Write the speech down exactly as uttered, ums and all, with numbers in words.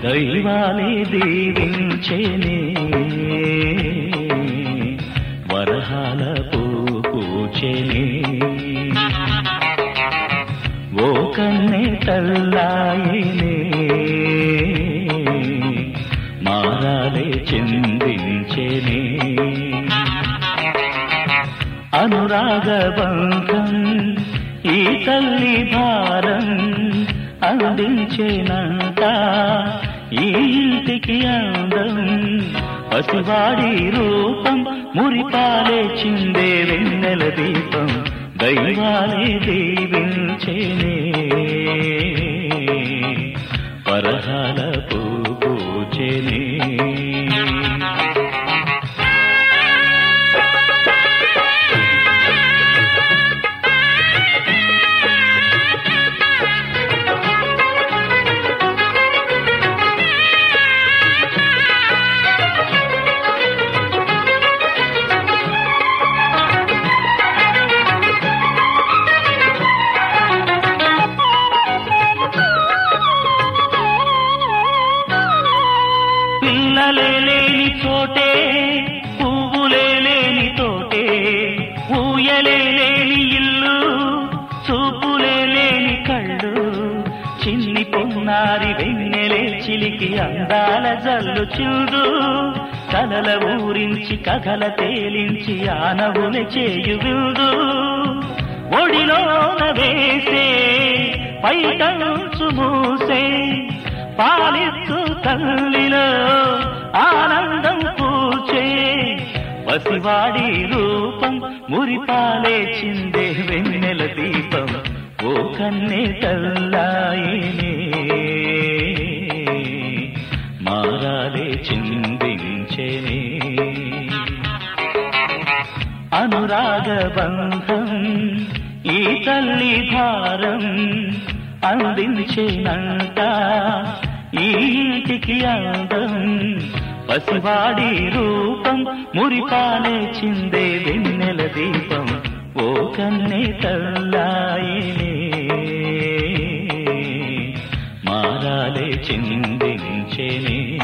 దైవాలే దీవించేనే వరహాల పూచేనే ఓ కన్నే తల్లాయనే మారాలే చిందించేనే అనురాగబంధం ఈ తల్లి భారం అందించేనంట ఈ ఇంటికి అందం పసివాడి రూపం మురిపాలే చిందే వెన్నెల దీపం దైవాలే దీవించేనే వరహాల పూచేనే పిల్లలే లేని చోటే పువ్వులే లేని తోటే ఊయలే లేని ఇల్లు చూపులే లేని కళ్ళు చిన్ని పొన్నారి వెన్నెలే చిలికి అందాల జల్లు చిందు కలల ఊరించి కథల తేలించి ఆనవుల చేయు విందు ఒడిలోన వేసే పైకంచు మూసే పాలిస్తూ తల్లిలో ఆనందం పూచే పసివాడి రూపం మురిపాలే చిందే వెన్నెల దీపం ఓ కన్నే తల్లాయనే మారాలే చిందించేనే అనురాగబంధం ఈ తల్లి భారం అందించేనంట ఈ ఇంటికి అందం పసివాడి రూపం మురిపాలే చిందే వెన్నెల దీపం ఓ కన్నే తల్లాయనే మారాలే చిందించేనే